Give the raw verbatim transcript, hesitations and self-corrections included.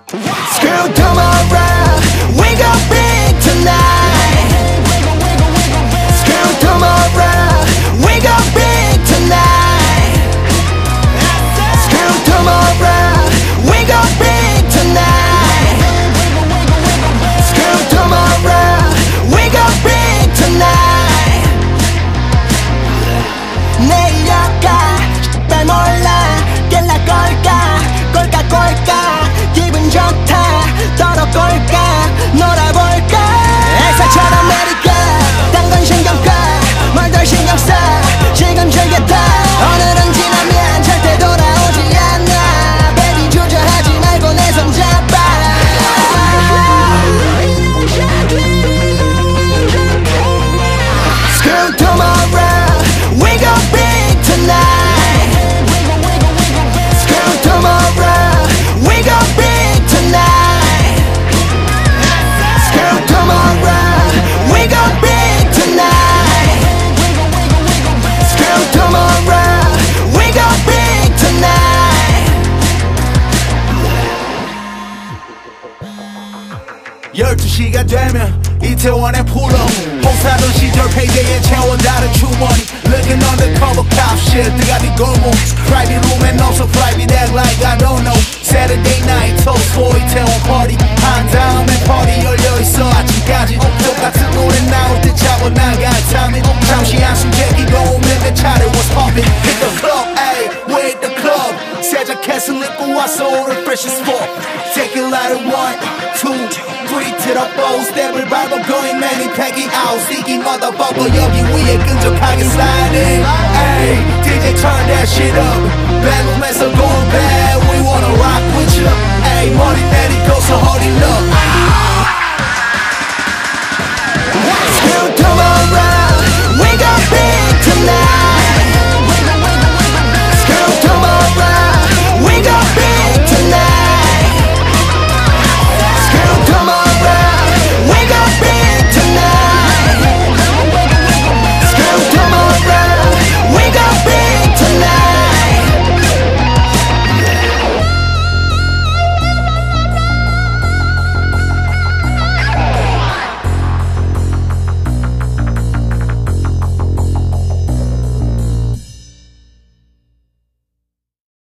Screw tomorrow, we go big tonight. Screw tomorrow, we go big tonight. Screw tomorrow, we go big tonight. Screw tomorrow, we go big tonight. 내일 아까 날 몰라 깰라 걸까 걸까 걸까 기분 좋다 떨어볼까 놀아볼까 엑사처럼 내릴까 딴 건 신경 꺼 뭘 덜 신경 써 지금 즐겼다 오늘은 지나면 절대 돌아오지 않아 Baby 주저하지 말고 내 손 잡아 Screw tomorrow we go big tonight. Screw tomorrow we go big tonight. Screw tomorrow we go big tonight. Screw tomorrow we go big tonight. 열두 시가 되면 이태원에 pull up 홍사돈 시절 페이데이에 채워 다른 주머니 Looking undercover cop shit 뜨가리 골목 Private room and also private act like I don't know Saturday night toast for 이태원 party 한 다음에 party 열려있어 아침까지 똑같은 노래 나올 때 잡아 나갈 타면 잠시 한숨 제끼고 오면 내 차례 was popping Hit the club, ayy, we hit the club 새 자켓을 입고 왔어 오늘 fresh as fuck Take it like a one, two, three to the four 스텝을 밟아 going many pack it out Sticky motherfucker 여기 위에 끈적하게 sliding Ayy, 디제이 turn that shit up bedroom에서 going bad We wanna rock with you Ayy, 머리 내리고서 hurry up